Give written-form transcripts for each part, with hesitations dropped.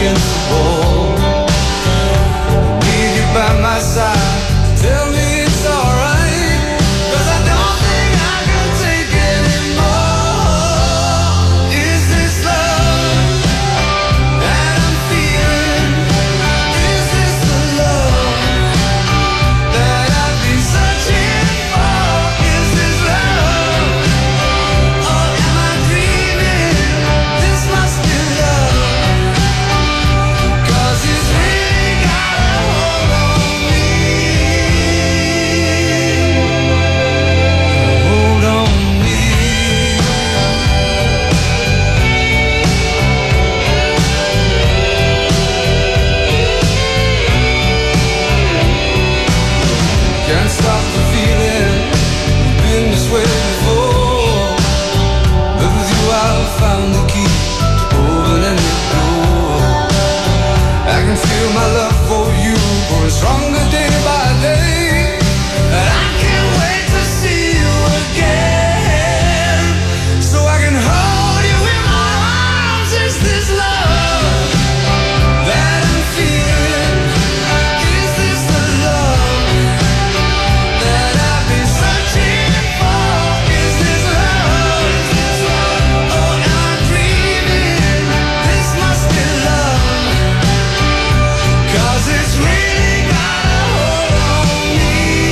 against the wall. Need you by my side, tell me it's alright, 'cause I don't think I can take anymore. Is this love that I'm feeling? Is this the love that I've been searching for? Is this love, or am I dreaming? This must be love, 'cause it's really got a hold on me. Hold on me. Can't stop the feeling, been this way before, but with you I've found the key to open any door. I can feel my love for you growing stronger day by day, and I can't wait to see you again, so I can hold you in my arms. Is this love that I'm feeling? Is this the love that I've been searching for? Is this love, or am I dreaming? This must be love, 'cause it's really got a hold on me.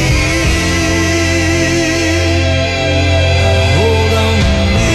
Hold on me.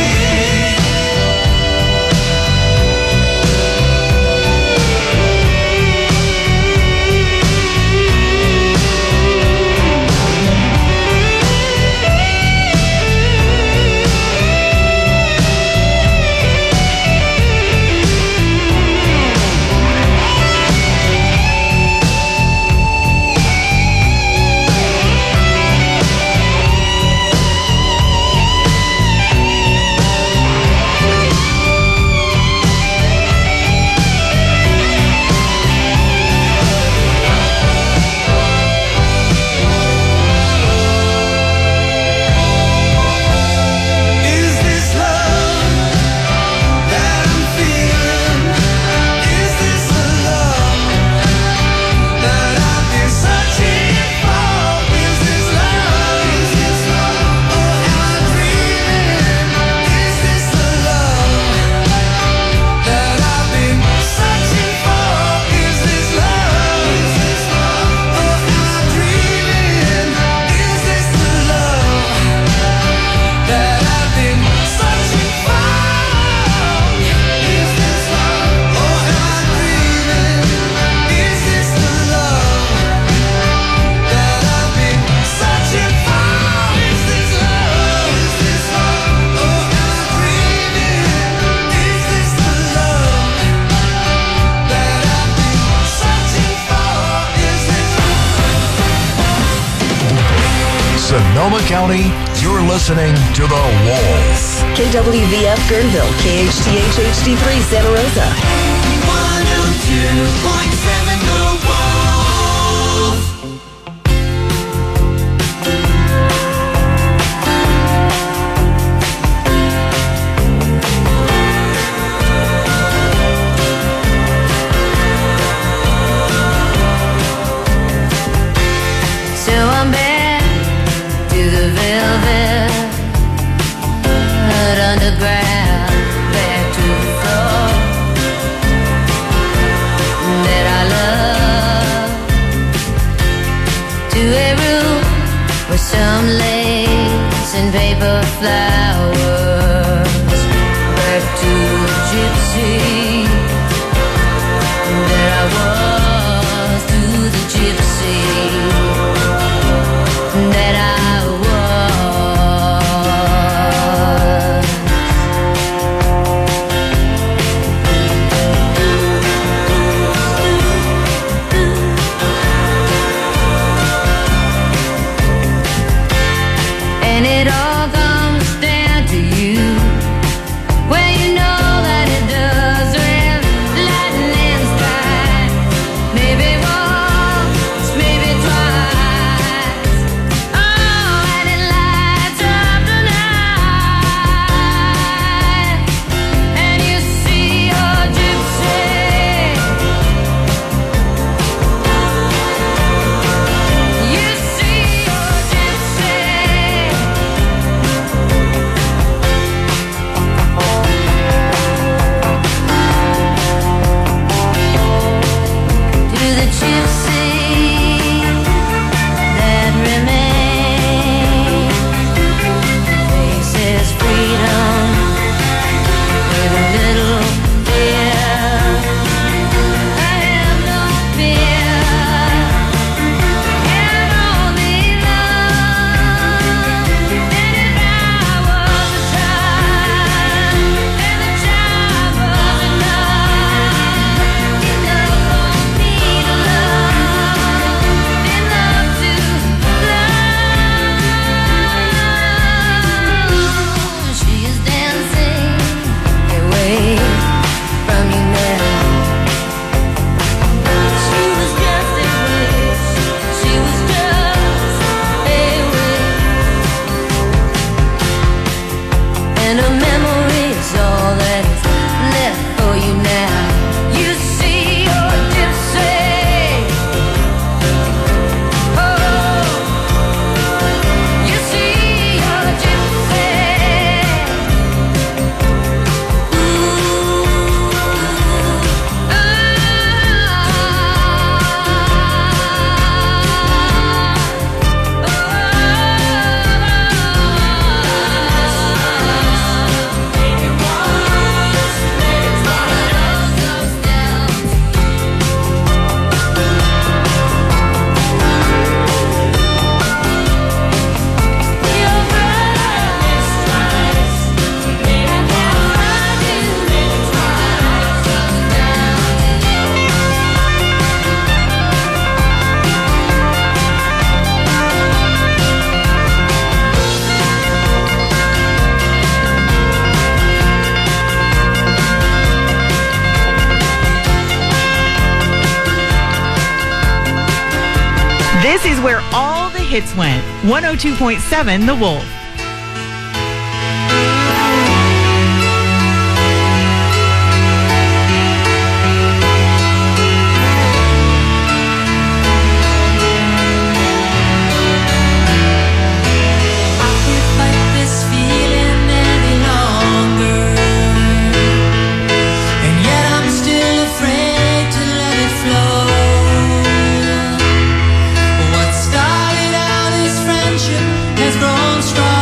Is this love that I'm feeling? Is this the love that I've been searching for? Is this love, or am I dreaming? Is this the love that I've been searching for? Is this love, or am I dreaming? Is this the love that I've been searching for? Is this love, or am I dreaming? Is this the love that I've been searching for? Is this love, or am I dreaming? Is this the love that I've been searching for? Is this Sonoma County, you're listening to The Wolf. KWVF Guerneville, KHTH HD3 Santa Rosa. 102.7 The Wolf. So I'm back to the velvet underground, back to the floor that I love, to a room with some lace and paper flowers, back to the gypsy that I was, to the gypsy that I was. And it all comes down to This is where all the hits went. 102.7 The Wolf. What started out as friendship has grown strong.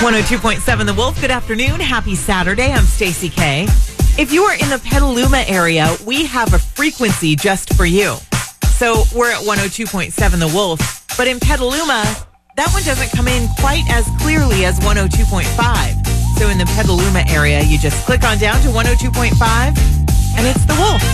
102.7 The Wolf. Good afternoon. Happy Saturday. I'm Stacey K. If you are in the Petaluma area, we have a frequency just for you. So we're at 102.7 The Wolf. But in Petaluma, that one doesn't come in quite as clearly as 102.5. So in the Petaluma area, you just click on down to 102.5 and it's The Wolf.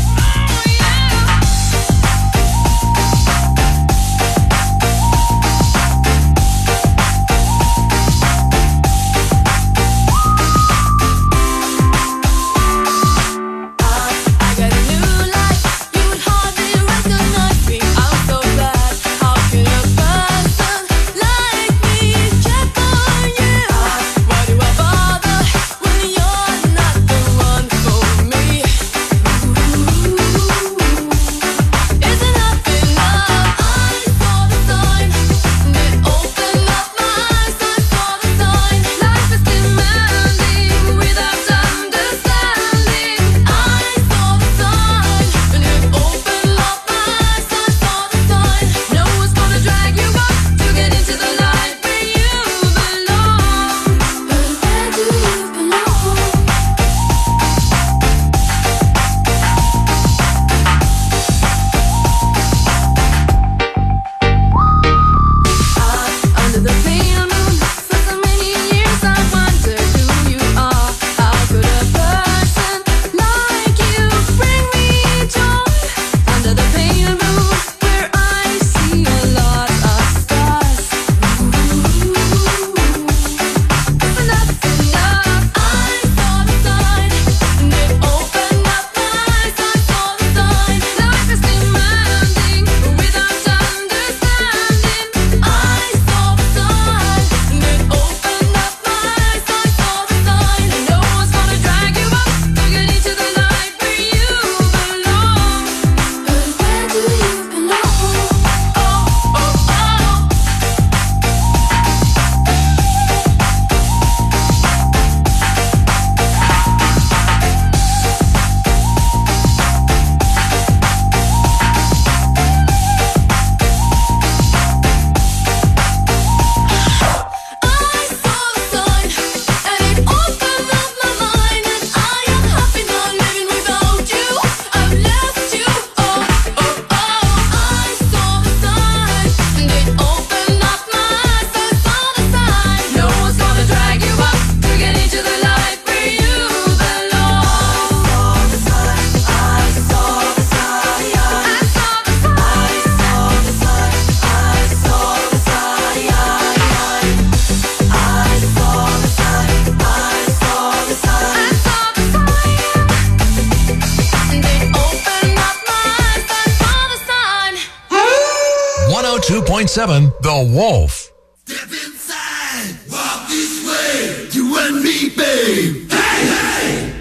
The Wolf. Step inside, walk this way, you and me, babe. Hey, hey!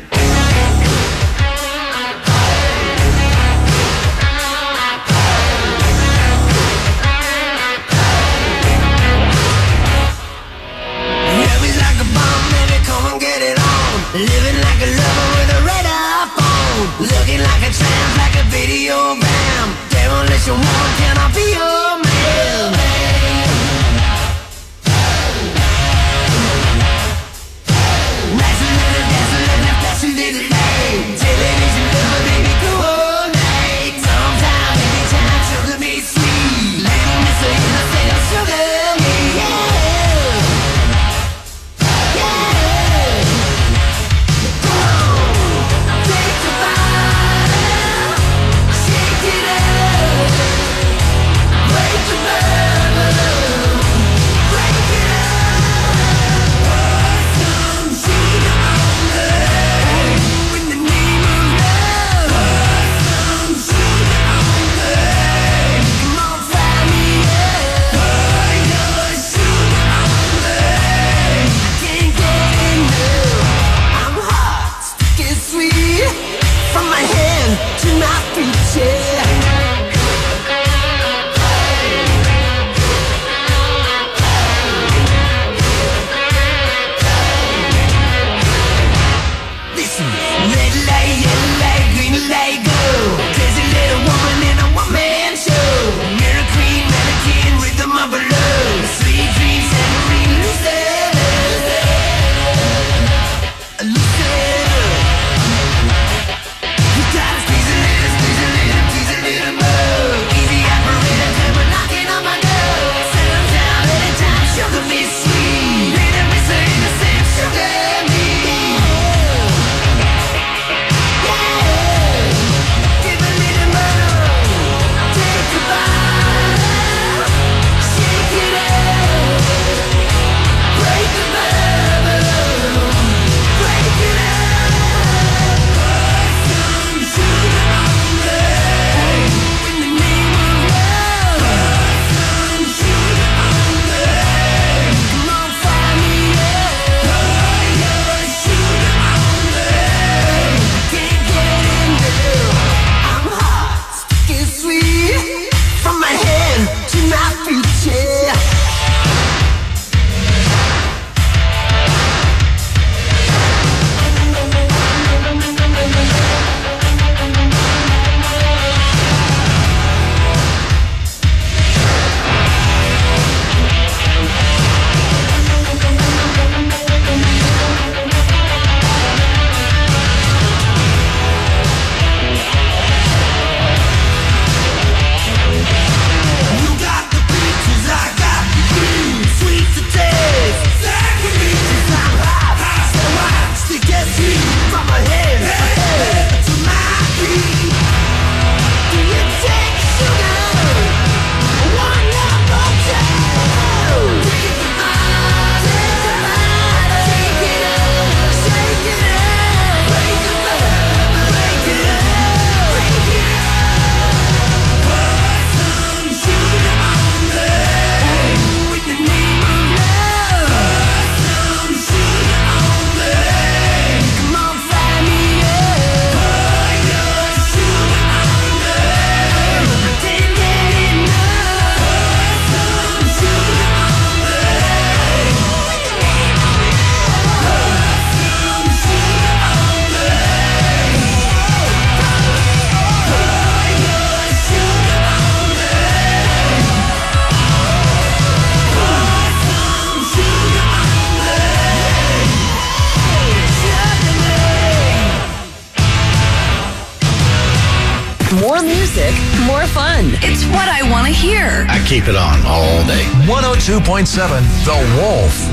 Heavy like a bomb, baby, come and get it on. Living like a lover with a radar phone. Looking like a tramp, like a video bam. Demolition woman, can I be your man? Television lover, baby, go all night. Sometime, anytime, sugar me sweet. Little miss a innocent, sugar me, yeah. Yeah. More music, more fun. It's what I want to hear. I keep it on all day. 102.7 The Wolf.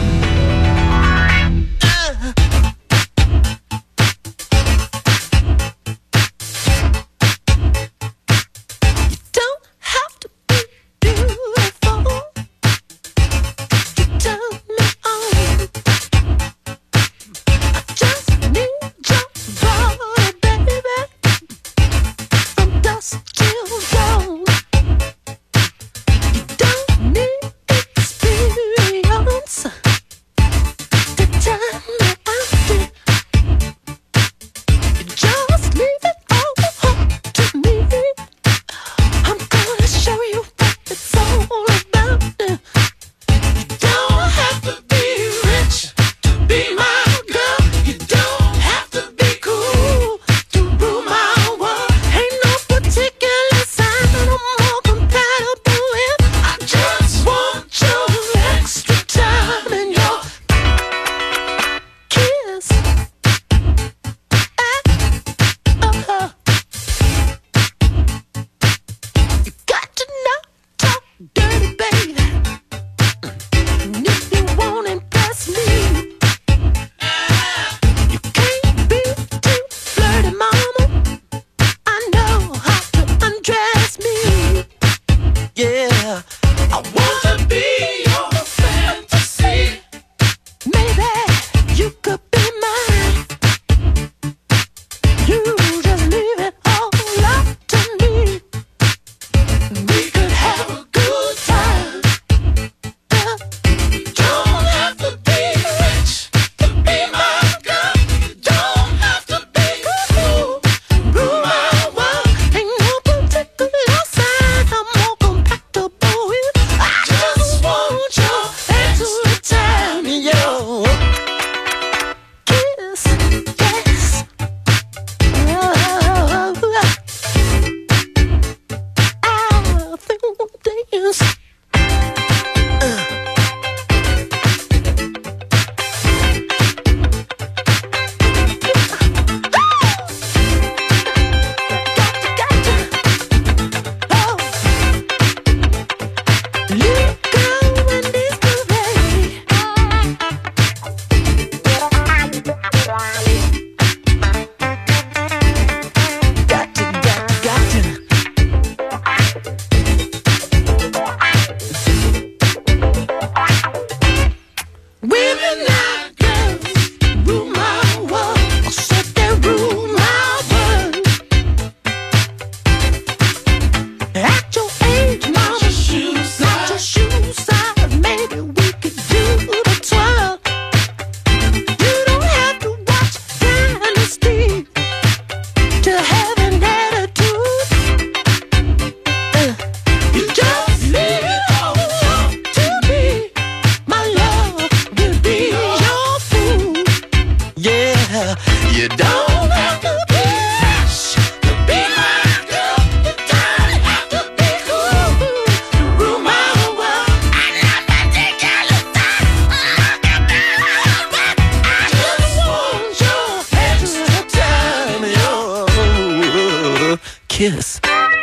Kiss.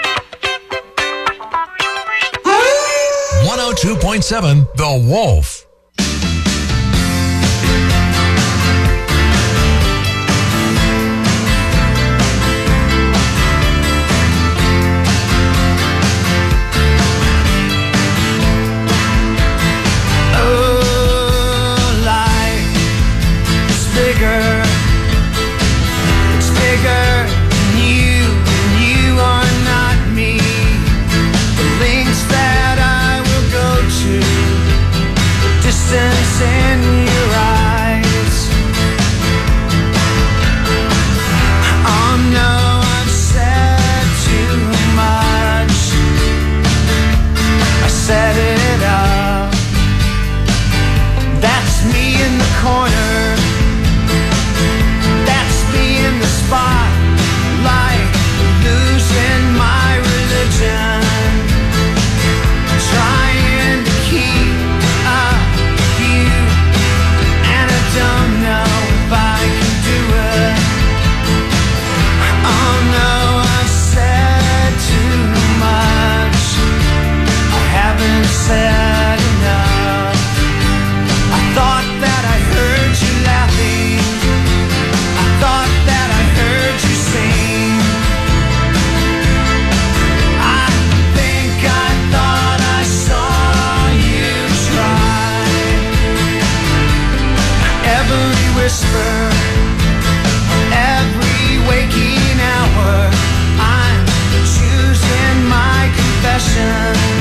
102.7 The Wolf. whisper. Every waking hour, I'm choosing my confession.